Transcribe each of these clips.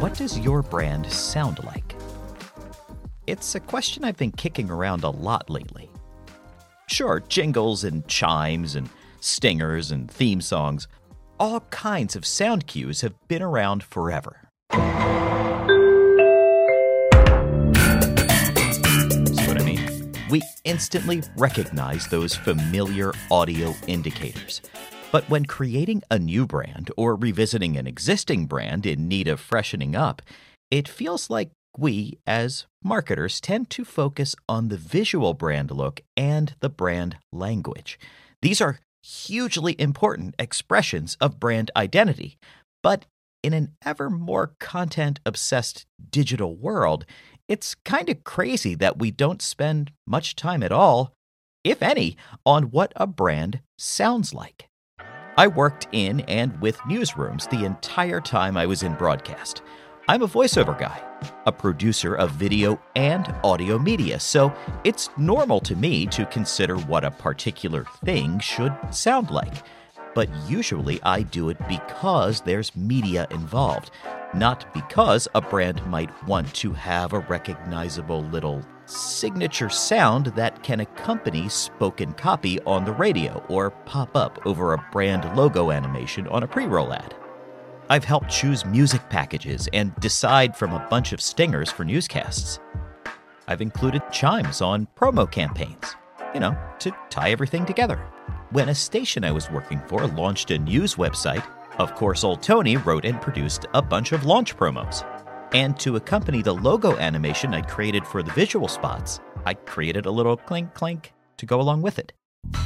What does your brand sound like? It's a question I've been kicking around a lot lately. Sure, jingles and chimes and stingers and theme songs, all kinds of sound cues have been around forever. See what I mean? We instantly recognize those familiar audio indicators. But when creating a new brand or revisiting an existing brand in need of freshening up, it feels like we, as marketers, tend to focus on the visual brand look and the brand language. These are hugely important expressions of brand identity. But in an ever more content-obsessed digital world, it's kind of crazy that we don't spend much time at all, if any, on what a brand sounds like. I worked in and with newsrooms the entire time I was in broadcast. I'm a voiceover guy, a producer of video and audio media, so it's normal to me to consider what a particular thing should sound like. But usually I do it because there's media involved, not because a brand might want to have a recognizable little signature sound that can accompany spoken copy on the radio or pop up over a brand logo animation on a pre-roll ad. I've helped choose music packages and decide from a bunch of stingers for newscasts. I've included chimes on promo campaigns, to tie everything together. When a station I was working for launched a news website, of course old Tony wrote and produced a bunch of launch promos. And to accompany the logo animation I created for the visual spots, I created a little clink clink to go along with it.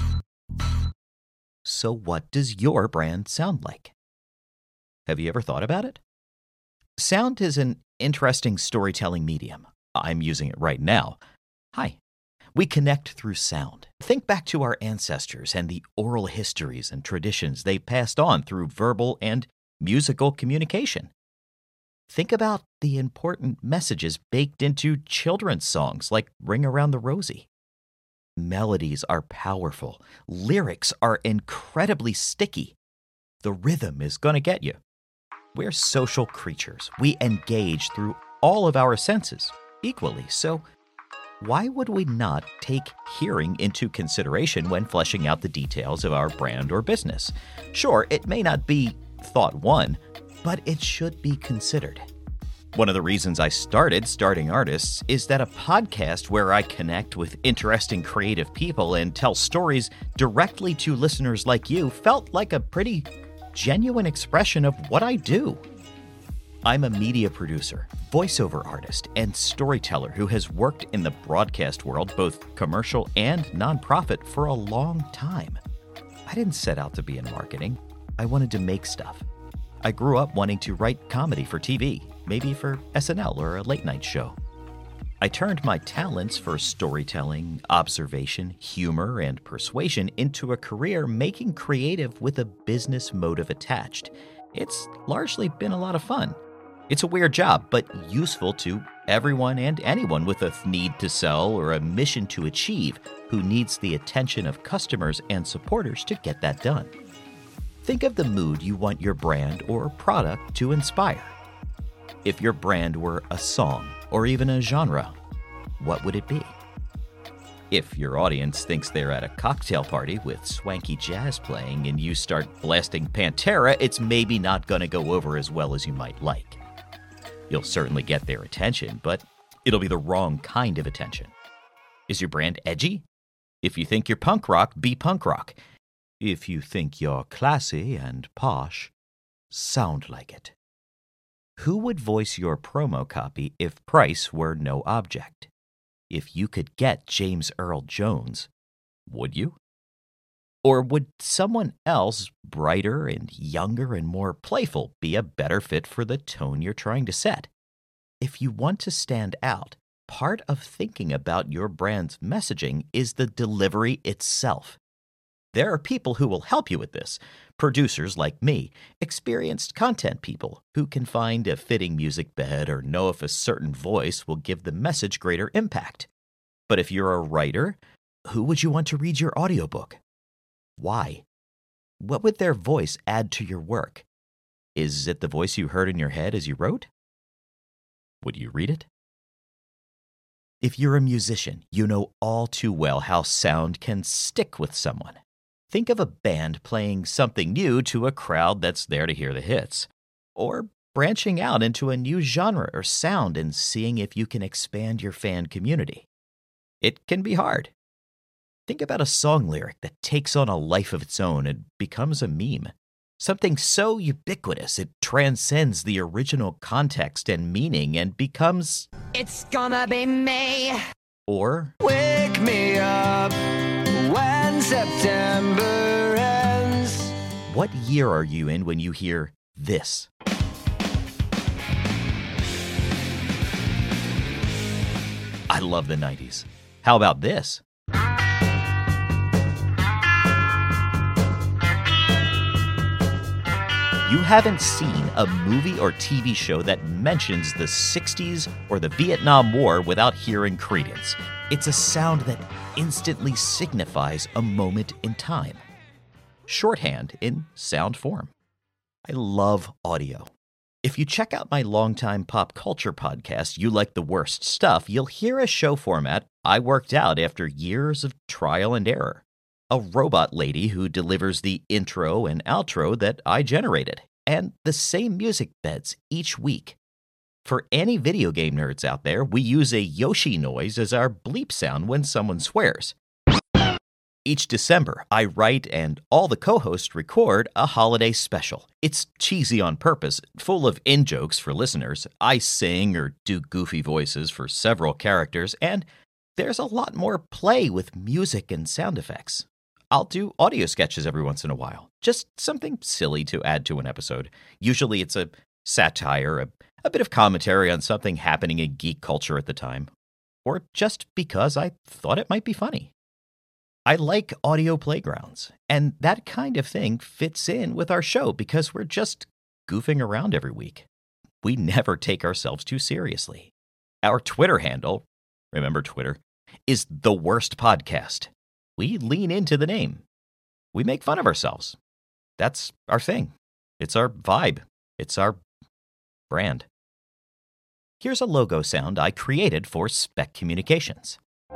So what does your brand sound like? Have you ever thought about it? Sound is an interesting storytelling medium. I'm using it right now. Hi. We connect through sound. Think back to our ancestors and the oral histories and traditions they passed on through verbal and musical communication. Think about the important messages baked into children's songs like Ring Around the Rosie. Melodies are powerful. Lyrics are incredibly sticky. The rhythm is going to get you. We're social creatures. We engage through all of our senses equally, so why would we not take hearing into consideration when fleshing out the details of our brand or business? Sure, it may not be thought one, but it should be considered. One of the reasons I started Starting Artists is that a podcast where I connect with interesting creative people and tell stories directly to listeners like you felt like a pretty genuine expression of what I do. I'm a media producer, voiceover artist, and storyteller who has worked in the broadcast world, both commercial and nonprofit, for a long time. I didn't set out to be in marketing. I wanted to make stuff. I grew up wanting to write comedy for TV, maybe for SNL or a late-night show. I turned my talents for storytelling, observation, humor, and persuasion into a career making creative with a business motive attached. It's largely been a lot of fun. It's a weird job, but useful to everyone and anyone with a need to sell or a mission to achieve who needs the attention of customers and supporters to get that done. Think of the mood you want your brand or product to inspire. If your brand were a song or even a genre, what would it be? If your audience thinks they're at a cocktail party with swanky jazz playing and you start blasting Pantera, it's maybe not going to go over as well as you might like. You'll certainly get their attention, but it'll be the wrong kind of attention. Is your brand edgy? If you think you're punk rock, be punk rock. If you think you're classy and posh, sound like it. Who would voice your promo copy if price were no object? If you could get James Earl Jones, would you? Or would someone else, brighter and younger and more playful, be a better fit for the tone you're trying to set? If you want to stand out, part of thinking about your brand's messaging is the delivery itself. There are people who will help you with this. Producers like me, experienced content people who can find a fitting music bed or know if a certain voice will give the message greater impact. But if you're a writer, who would you want to read your audiobook? Why? What would their voice add to your work? Is it the voice you heard in your head as you wrote? Would you read it? If you're a musician, you know all too well how sound can stick with someone. Think of a band playing something new to a crowd that's there to hear the hits, or branching out into a new genre or sound and seeing if you can expand your fan community. It can be hard. Think about a song lyric that takes on a life of its own and becomes a meme. Something so ubiquitous it transcends the original context and meaning and becomes, "It's gonna be me." Or, "Wake me up when September ends." What year are you in when you hear this? I love the 90s. How about this? You haven't seen a movie or TV show that mentions the 60s or the Vietnam War without hearing Creedence. It's a sound that instantly signifies a moment in time. Shorthand in sound form. I love audio. If you check out my longtime pop culture podcast, You Like the Worst Stuff, you'll hear a show format I worked out after years of trial and error. A robot lady who delivers the intro and outro that I generated, and the same music beds each week. For any video game nerds out there, we use a Yoshi noise as our bleep sound when someone swears. Each December, I write and all the co-hosts record a holiday special. It's cheesy on purpose, full of in-jokes for listeners. I sing or do goofy voices for several characters, and there's a lot more play with music and sound effects. I'll do audio sketches every once in a while, just something silly to add to an episode. Usually it's a satire, a bit of commentary on something happening in geek culture at the time, or just because I thought it might be funny. I like audio playgrounds, and that kind of thing fits in with our show because we're just goofing around every week. We never take ourselves too seriously. Our Twitter handle, remember Twitter, is The Worst Podcast. We lean into the name. We make fun of ourselves. That's our thing. It's our vibe. It's our brand. Here's a logo sound I created for Spec Communications.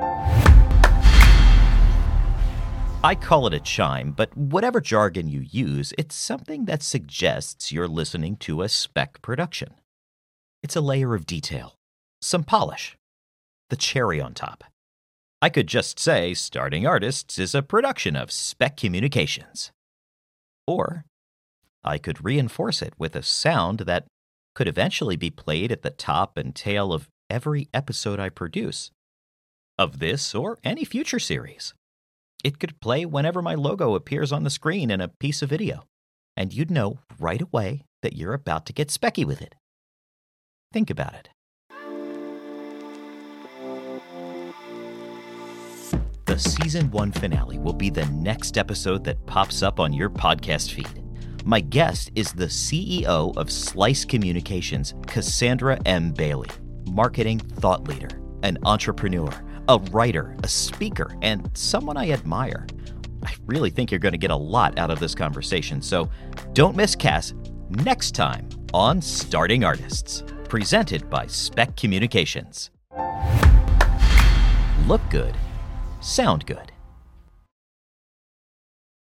I call it a chime, but whatever jargon you use, it's something that suggests you're listening to a spec production. It's a layer of detail, some polish, the cherry on top. I could just say Starting Artists is a production of Spec Communications. Or I could reinforce it with a sound that could eventually be played at the top and tail of every episode I produce, of this or any future series. It could play whenever my logo appears on the screen in a piece of video, and you'd know right away that you're about to get specky with it. Think about it. The Season 1 finale will be the next episode that pops up on your podcast feed. My guest is the CEO of Slice Communications, Cassandra M. Bailey, marketing thought leader, an entrepreneur, a writer, a speaker, and someone I admire. I really think you're going to get a lot out of this conversation, so don't miss Cass next time on Starting Artists, presented by Spec Communications. Look good. Sound good.